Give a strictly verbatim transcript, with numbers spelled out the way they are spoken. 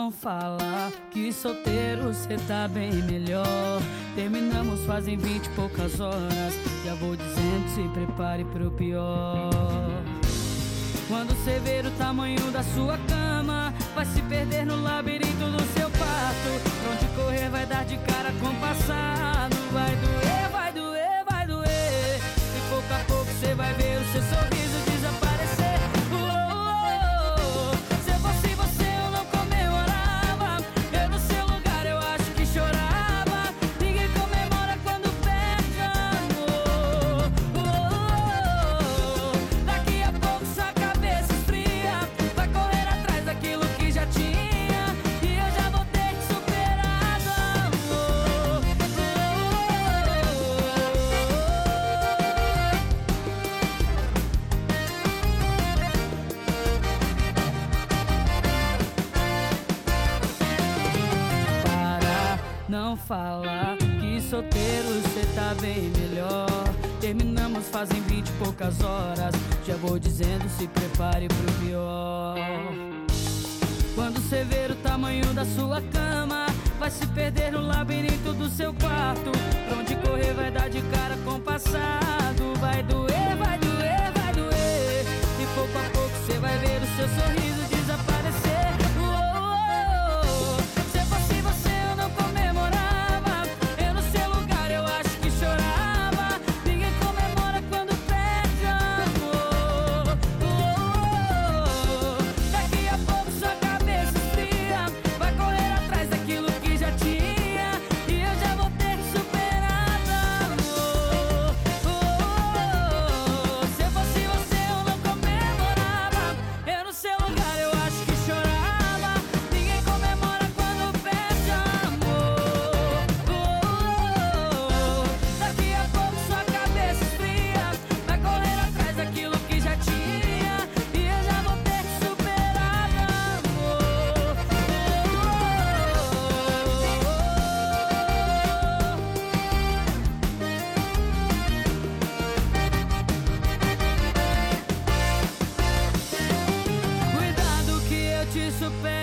não fala que solteiro cê tá bem melhor. Terminamos fazem vinte e poucas horas. Já vou dizendo, se prepare pro pior. Quando cê ver o tamanho da sua cama, vai se perder no labirinto do seu quarto. Pra onde correr vai dar de cara com o passado. Vai doer, vai doer, vai doer. E pouco a pouco cê vai ver o seu sorriso desaparecer. Oh, oh, oh. Se eu fosse você eu não comemorava. Eu no seu lugar eu acho que chorava. Ninguém comemora quando perde amor. Oh, oh, oh. Daqui a pouco sua cabeça esfria. Vai correr atrás daquilo que já tinha. E eu já vou ter que superar amor. Oh, oh, oh. Para, não fala que solteiro cê tá bem melhor. Terminamos fazem vinte e poucas horas. Já vou dizendo, se prepare pro pior. Quando cê ver o tamanho da sua cama, vai se perder no labirinto do seu quarto. Pra onde correr vai dar de cara com o passado. Vai doer, vai doer, vai doer. E pouco a pouco cê vai ver o seu sorriso desaparecer. Oh, oh, oh. Se eu fosse você eu não comemorava. Eu no seu lugar eu acho que chorava. Ninguém comemora quando perde amor. Oh, oh, oh. Daqui a pouco sua cabeça esfria. Vai correr atrás daquilo que já tinha. E eu já vou ter que superar amor. Oh, oh, oh. Se eu fosse você eu não comemorava. Eu no seu lugar eu acho que chorava. Ninguém comemora quando perde amor. Oh, oh, oh. Daqui a pouco sua cabeça esfria. Vai correr atrás daquilo que já tinha. E eu já vou ter que superar amor. Cuidado que eu te supero.